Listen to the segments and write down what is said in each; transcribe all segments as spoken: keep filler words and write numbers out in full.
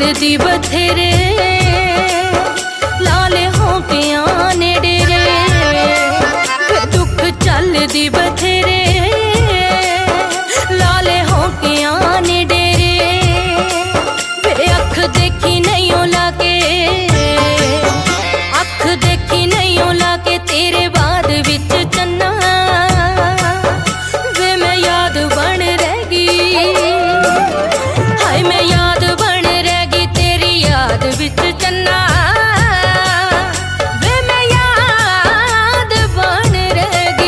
दी बथेरे लाले हो के आने डेरे दुख चल दी बथेरे लाले हो के आने डेरे वे अख देखी नहीं ओला के अख देखी नहीं ओला के तेरे बाद विच चन्ना वे मैं याद बन रहेगी हाय मैं याद बन रहेगी तेरी याद विच चन्ना वे मैं याद बन रहेगी।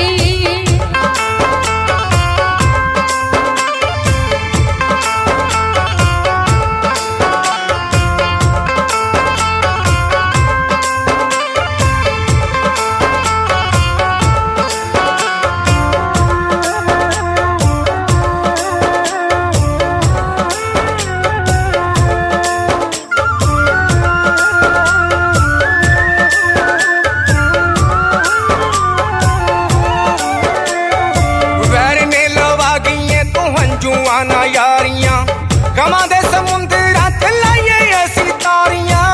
जुआना यारियां गमा दे समुंदरा च लाइए ऐसी तारियां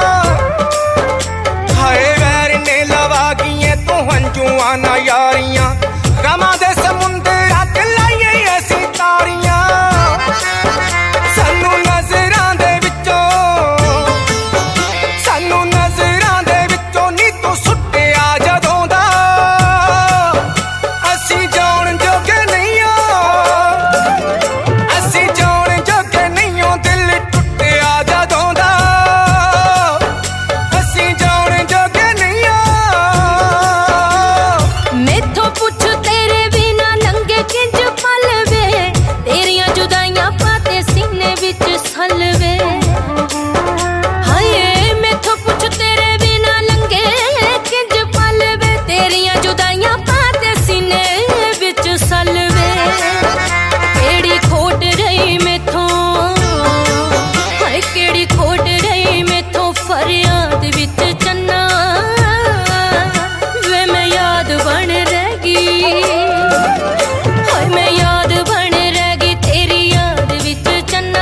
हाय वैर ने लवा गिए तू हंजुआना यारियां गमा दे समुंदरा च लाइए ऐसी तारियां सानू नजरां दे विचों सानू नजरां दे विचों नी तू सुट्टिया जदों दा असी जान जोगे नहीं हलवे हाय मैथों पुछ तेरे बिना लंगे किंज पलवे तेरियां जुदाइयां पाते सीने विच सलवे केड़ी खोट रही मैथों हाय केड़ी खोट रही मैथों फरियाद विच चन्ना वे मैं याद बन रहेगी हाय मैं याद बन रहेगी तेरी याद विच चन्ना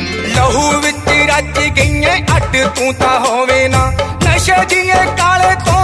तू ता होवे ना नशे जिए काले तो